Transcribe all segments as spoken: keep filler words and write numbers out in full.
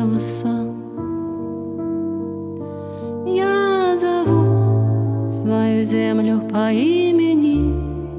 голоса. Я зову свою землю по имени.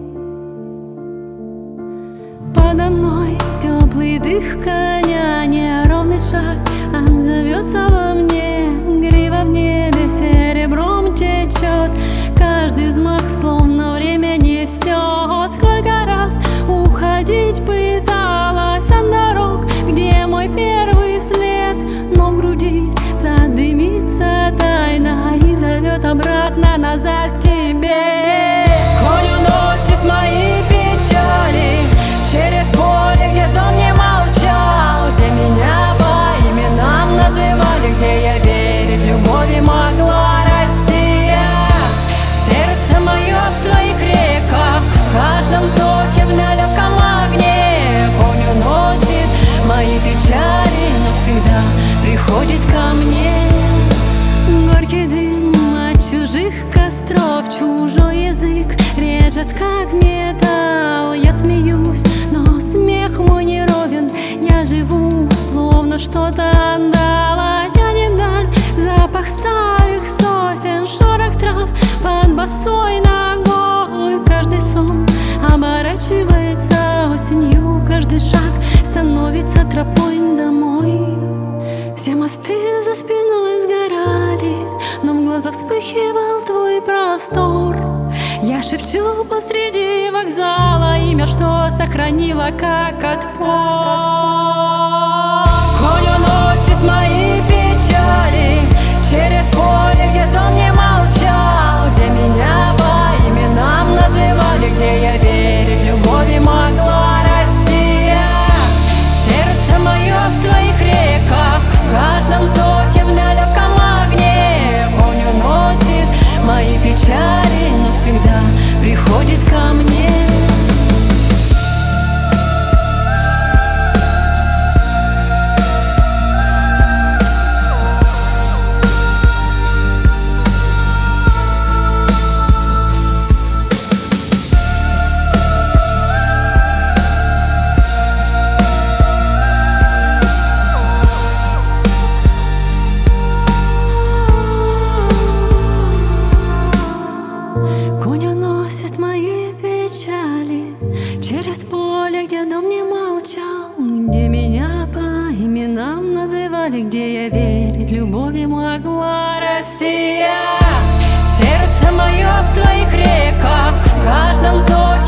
Подо мной теплый дых коня, неровный шаг отзовется во мне. Грива в небе серебром течет, каждый взмах словно время несет. Сколько раз уходить пыталась от дорог, где мой первый след, но в груди задымится тайна и зовет обратно назад к тебе. Конь уносит мои печали через поле, где дом не молчал, где меня по именам называли, где я верить любови могла расти. Сердце мое в твоих реках, в каждом вздохе, в далеком огне. Конь уносит мои печали, но всегда приходит ко мне. Горький дым от чужих костров, чужой язык режет как металл. Я смеюсь, но смех мой не ровен. Я живу, словно что-то отдала. Тянет вдаль запах старых сосен, шорох трав под босой ногой. Каждый сон оборачивается осенью, каждый шаг становится тропой домой. Все мосты за спиной сгорали, но в глазах вспыхивал твой простор. Я шепчу посреди вокзала имя, что сохранила как отпор. Конь уносит мои печали через поле, где дом не молчал, где меня по именам называли, где я верить любови могла расти. Сердце мое в твоих реках, в каждом вздохе, в далеком огне. Конь уносит мои печали, но всегда приходит ко мне. Конь уносит мои печали через поле, где дом не молчал, где меня по именам называли, где я верить любови могла расти. Сердце мое в твоих реках, в каждом вздохе,